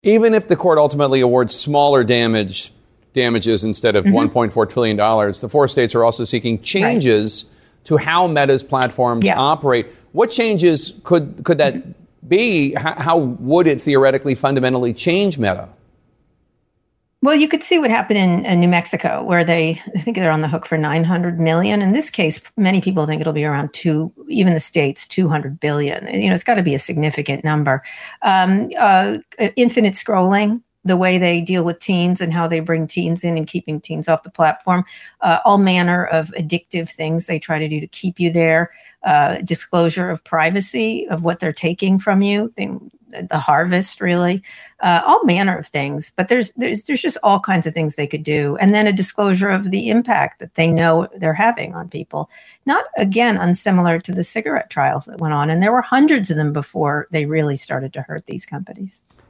Even if the court ultimately awards smaller damages instead of $1.4 trillion, the four states are also seeking changes to how Meta's platforms operate. What changes could that be? How would it theoretically fundamentally change Meta? Well, you could see what happened in New Mexico, where I think they're on the hook for $900 million. In this case, many people think it'll be around even the states, $200 billion. It's got to be a significant number. Infinite scrolling, the way they deal with teens and how they bring teens in and keeping teens off the platform, all manner of addictive things they try to do to keep you there, disclosure of privacy of what they're taking from you, the harvest, really, all manner of things. But there's just all kinds of things they could do. And then a disclosure of the impact that they know they're having on people. Not, again, unsimilar to the cigarette trials that went on. And there were hundreds of them before they really started to hurt these companies.